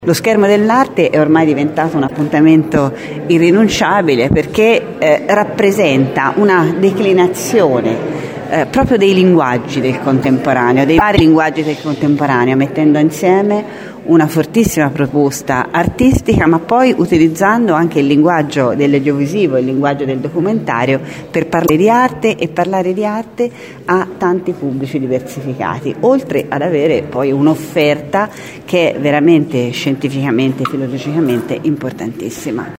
Lo schermo dell'arte è ormai diventato un appuntamento irrinunciabile perché rappresenta una declinazione proprio dei linguaggi del contemporaneo, dei vari linguaggi del contemporaneo, mettendo insieme una fortissima proposta artistica, ma poi utilizzando anche il linguaggio dell'audiovisivo, il linguaggio del documentario per parlare di arte e parlare di arte a tanti pubblici diversificati, oltre ad avere poi un'offerta che è veramente scientificamente e filologicamente importantissima.